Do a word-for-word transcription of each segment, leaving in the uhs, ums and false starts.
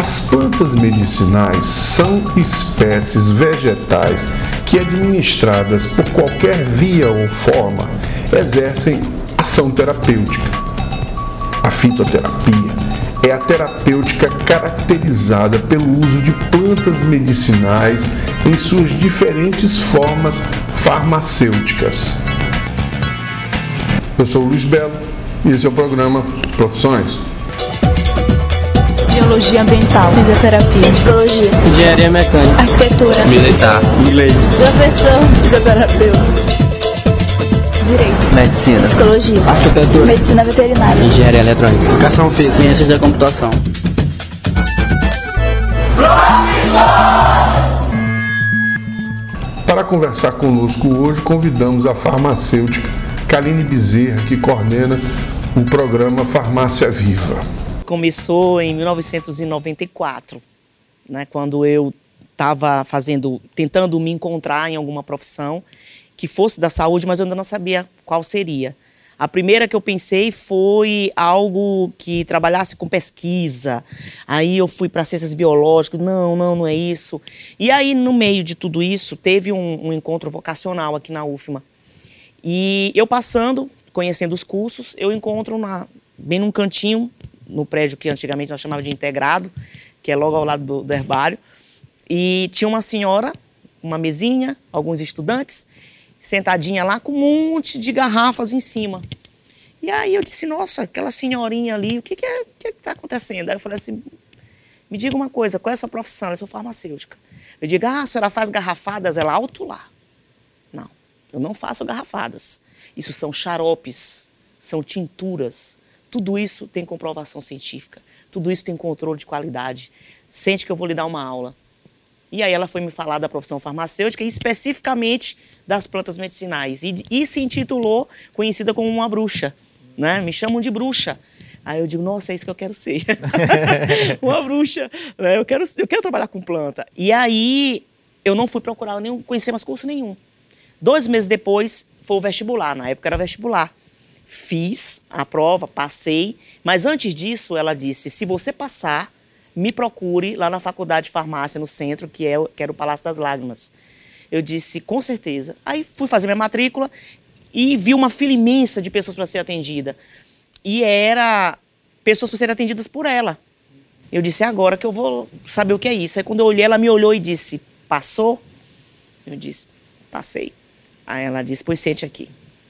As plantas medicinais são espécies vegetais que, administradas por qualquer via ou forma, exercem ação terapêutica. A fitoterapia é a terapêutica caracterizada pelo uso de plantas medicinais em suas diferentes formas farmacêuticas. Eu sou o Luiz Belo e esse é o programa Profissões. Biologia ambiental, fisioterapia, psicologia, engenharia mecânica, arquitetura, militar, inglês, professor, fisioterapeuta, direito, medicina, psicologia, arquitetura, medicina veterinária, engenharia eletrônica, educação física, ciências da computação. Para conversar conosco hoje, convidamos a farmacêutica Kaline Bezerra, que coordena o programa Farmácia Viva. Começou em mil novecentos e noventa e quatro, né, quando eu estava fazendo, tentando me encontrar em alguma profissão que fosse da saúde, mas eu ainda não sabia qual seria. A primeira que eu pensei foi algo que trabalhasse com pesquisa. Aí eu fui para ciências biológicas, não, não, não é isso. E aí, no meio de tudo isso, teve um, um encontro vocacional aqui na U F M A. E eu passando, conhecendo os cursos, eu encontro na, bem num cantinho, no prédio que antigamente nós chamávamos de integrado, que é logo ao lado do, do herbário, e tinha uma senhora, uma mesinha, alguns estudantes, sentadinha lá com um monte de garrafas em cima. E aí eu disse, nossa, aquela senhorinha ali, o que que é, que está acontecendo? Aí eu falei assim, me diga uma coisa, qual é a sua profissão? Eu sou farmacêutica. Eu digo, ah, a senhora faz garrafadas? Ela, alto lá. Não, eu não faço garrafadas. Isso são xaropes, são tinturas. Tudo isso tem comprovação científica, tudo isso tem controle de qualidade. Sente que eu vou lhe dar uma aula. E aí ela foi me falar da profissão farmacêutica e especificamente das plantas medicinais. E, e se intitulou, conhecida como uma bruxa, né? Me chamam de bruxa. Aí eu digo, nossa, é isso que eu quero ser. Uma bruxa, né? Eu quero, eu quero trabalhar com planta. E aí eu não fui procurar, nem conhecer mais curso nenhum. Dois meses depois foi o vestibular, na época era vestibular. Fiz a prova, passei, mas antes disso ela disse, se você passar, me procure lá na Faculdade de Farmácia, no centro, que, é, que era o Palácio das Lágrimas. Eu disse, com certeza. Aí fui fazer minha matrícula e vi uma fila imensa de pessoas para ser atendida. E era pessoas para serem atendidas por ela. Eu disse, é agora que eu vou saber o que é isso. Aí quando eu olhei, ela me olhou e disse, passou? Eu disse, passei. Aí ela disse, pois sente aqui.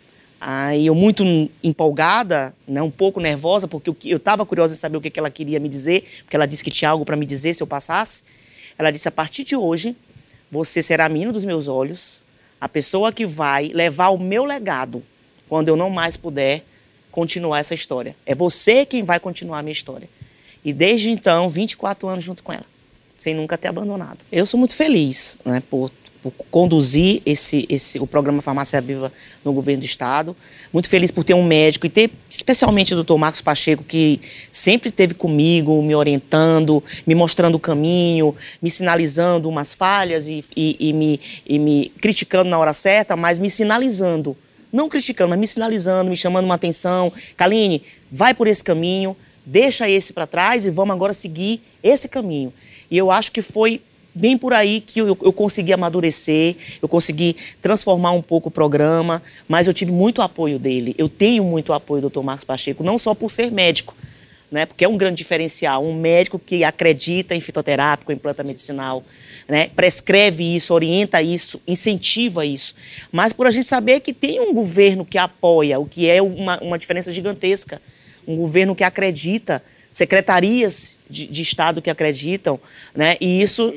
Aí eu muito empolgada, né, um pouco nervosa, porque eu estava curiosa em saber o que, que ela queria me dizer, porque ela disse que tinha algo para me dizer se eu passasse. Ela disse, a partir de hoje, você será a menina dos meus olhos, a pessoa que vai levar o meu legado quando eu não mais puder continuar essa história. É você quem vai continuar a minha história. E desde então, vinte e quatro anos junto com ela, sem nunca ter abandonado. Eu sou muito feliz, né, por por conduzir esse, esse, o programa Farmácia Viva no governo do estado. Muito feliz por ter um médico e ter, especialmente o doutor Marcos Pacheco, que sempre esteve comigo, me orientando, me mostrando o caminho, me sinalizando umas falhas e, e, e, me, e me criticando na hora certa, mas me sinalizando. Não criticando, mas me sinalizando, me chamando uma atenção. Kaline, vai por esse caminho, deixa esse para trás e vamos agora seguir esse caminho. E eu acho que foi bem por aí que eu, eu consegui amadurecer, eu consegui transformar um pouco o programa, mas eu tive muito apoio dele. Eu tenho muito apoio do doutor Marcos Pacheco, não só por ser médico, né, porque é um grande diferencial, um médico que acredita em fitoterápico, em planta medicinal, né, prescreve isso, orienta isso, incentiva isso, mas por a gente saber que tem um governo que apoia, o que é uma, uma diferença gigantesca, um governo que acredita, secretarias de, de Estado que acreditam, né, e isso...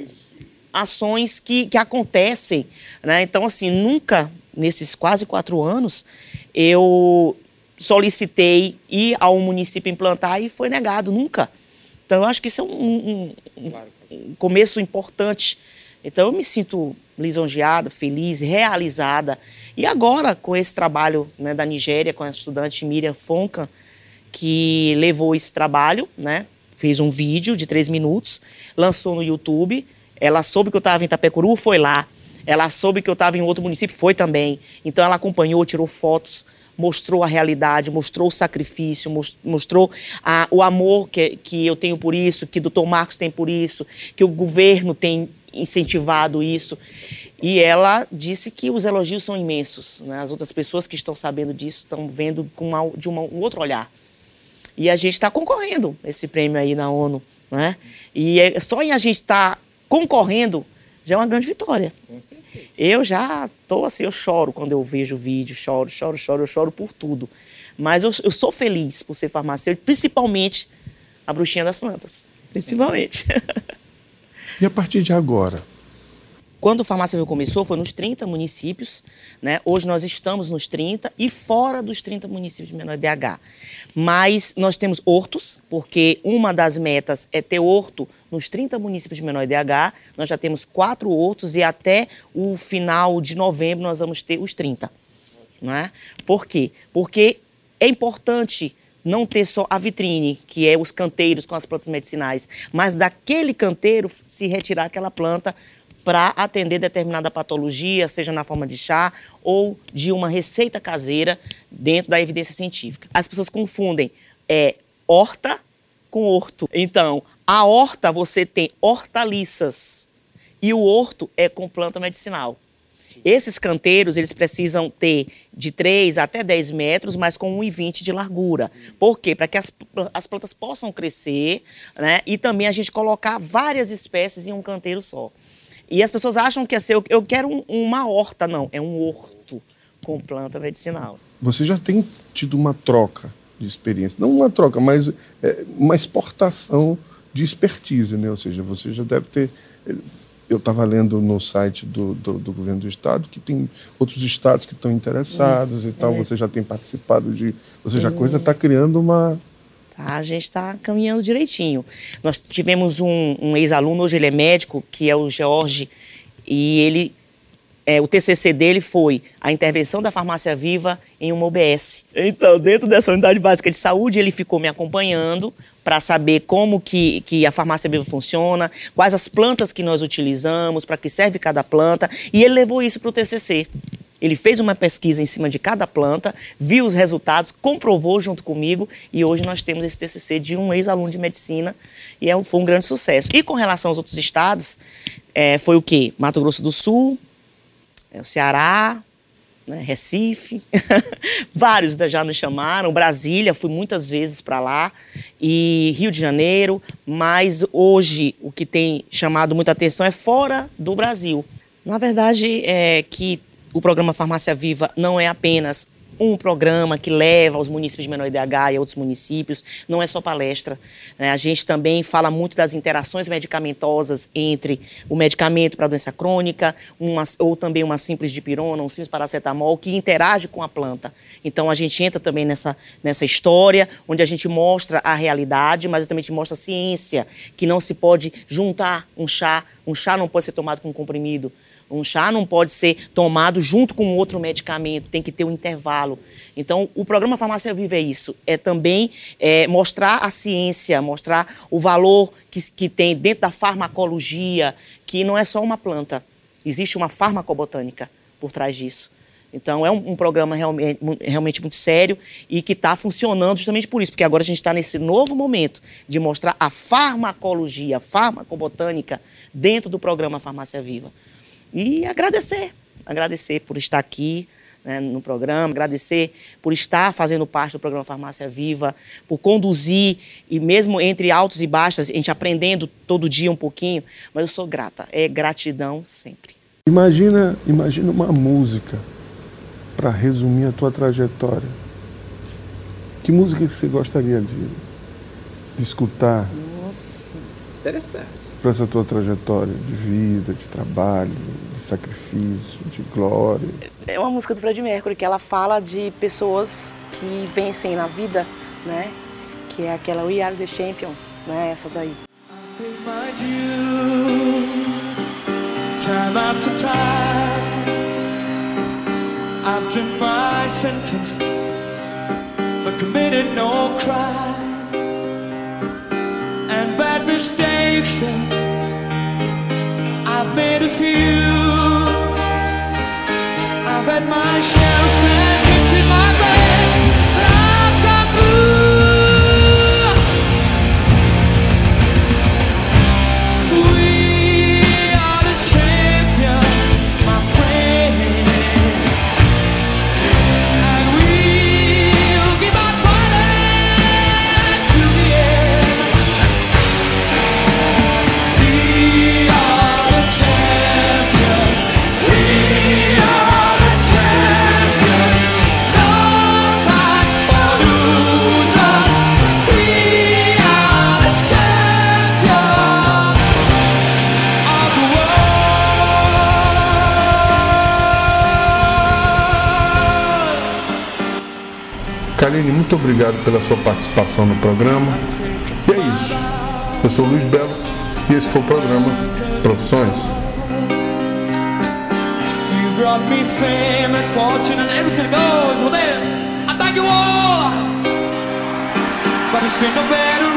ações que, que acontecem, né? Então, assim, nunca, nesses quase quatro anos, eu solicitei ir ao município implantar e foi negado, nunca. Então, eu acho que isso é um, um, um começo importante. Então, eu me sinto lisonjeada, feliz, realizada. E agora, com esse trabalho, né, da Nigéria, com a estudante Miriam Fonka, que levou esse trabalho, né, fez um vídeo de três minutos, lançou no YouTube. Ela soube que eu estava em Itapecuru, foi lá. Ela soube que eu estava em outro município, foi também. Então ela acompanhou, tirou fotos, mostrou a realidade, mostrou o sacrifício, mostrou a, o amor que, que eu tenho por isso, que o doutor Marcos tem por isso, que o governo tem incentivado isso. E ela disse que os elogios são imensos, né? As outras pessoas que estão sabendo disso estão vendo com uma, de uma, um outro olhar. E a gente está concorrendo a esse prêmio aí na ONU, né? E é, só em a gente estar tá concorrendo já é uma grande vitória. Com certeza. Eu já estou assim, eu choro quando eu vejo o vídeo, choro, choro, choro, eu choro por tudo. Mas eu, eu sou feliz por ser farmacêutico, principalmente a bruxinha das plantas. Principalmente. E a partir de agora? Quando o Farmácia Viva começou, foi nos trinta municípios, né? Hoje nós estamos nos trinta e fora dos trinta municípios de menor I D H. Mas nós temos hortos, porque uma das metas é ter horto nos trinta municípios de menor I D H. Nós já temos quatro hortos e até o final de novembro nós vamos ter os trinta. Né? Por quê? Porque é importante não ter só a vitrine, que é os canteiros com as plantas medicinais, mas daquele canteiro se retirar aquela planta para atender determinada patologia, seja na forma de chá ou de uma receita caseira dentro da evidência científica. As pessoas confundem é, horta com horto. Então, a horta você tem hortaliças e o horto é com planta medicinal. Esses canteiros, eles precisam ter de três até dez metros, mas com um e vinte de largura. Por quê? Para que as, as plantas possam crescer, né? E também a gente colocar várias espécies em um canteiro só. E as pessoas acham que é ser, eu quero um, uma horta. Não, é um horto com planta medicinal. Você já tem tido uma troca de experiência, não uma troca, mas é, uma exportação de expertise, né? Ou seja, você já deve ter... Eu estava lendo no site do, do, do governo do estado que tem outros estados que estão interessados hum, e tal, é. Você já tem participado de... Ou seja, Sim. a coisa está criando uma... A gente está caminhando direitinho. Nós tivemos um, um ex-aluno, hoje ele é médico, que é o George, e ele, é, o T C C dele foi a intervenção da Farmácia Viva em uma U B S. Então, dentro dessa unidade básica de saúde, ele ficou me acompanhando para saber como que, que a Farmácia Viva funciona, quais as plantas que nós utilizamos, para que serve cada planta, e ele levou isso para o T C C. Ele fez uma pesquisa em cima de cada planta, viu os resultados, comprovou junto comigo e hoje nós temos esse T C C de um ex-aluno de medicina e é um, foi um grande sucesso. E com relação aos outros estados, é, foi o quê? Mato Grosso do Sul, é, o Ceará, né, Recife, vários já nos chamaram, Brasília, fui muitas vezes para lá, e Rio de Janeiro, mas hoje o que tem chamado muita atenção é fora do Brasil. Na verdade, é que o programa Farmácia Viva não é apenas um programa que leva aos municípios de menor I D H e a outros municípios, não é só palestra. Né? A gente também fala muito das interações medicamentosas entre o medicamento para a doença crônica, uma, ou também uma simples dipirona, um simples paracetamol, que interage com a planta. Então a gente entra também nessa, nessa história, onde a gente mostra a realidade, mas também te mostra a ciência, que não se pode juntar um chá, um chá não pode ser tomado com um comprimido. Um chá não pode ser tomado junto com outro medicamento, tem que ter um intervalo. Então, o programa Farmácia Viva é isso, é também é, mostrar a ciência, mostrar o valor que, que tem dentro da farmacologia, que não é só uma planta, existe uma farmacobotânica por trás disso. Então, é um, um programa realmente, realmente muito sério e que está funcionando justamente por isso, porque agora a gente está nesse novo momento de mostrar a farmacologia, a farmacobotânica dentro do programa Farmácia Viva. E agradecer, agradecer por estar aqui, né, no programa, agradecer por estar fazendo parte do programa Farmácia Viva, por conduzir, e mesmo entre altos e baixos, a gente aprendendo todo dia um pouquinho, mas eu sou grata, é gratidão sempre. Imagina, imagina uma música para resumir a tua trajetória. Que música você gostaria de, de escutar? Nossa, interessante. Para essa tua trajetória de vida, de trabalho, de sacrifício, de glória? É uma música do Freddie Mercury, que ela fala de pessoas que vencem na vida, né? Que é aquela We Are The Champions, né? Essa daí. Time after time, I've done my sentence, but committed no crime. And bad mistakes, I've made a few. I've had my share of sand in my bed. Kaline, muito obrigado pela sua participação no programa. E é isso. Eu sou o Luiz Belo e esse foi o programa Profissões. You brought me fame and fortune and everything goes. Well then, I thank you all. But it's been no better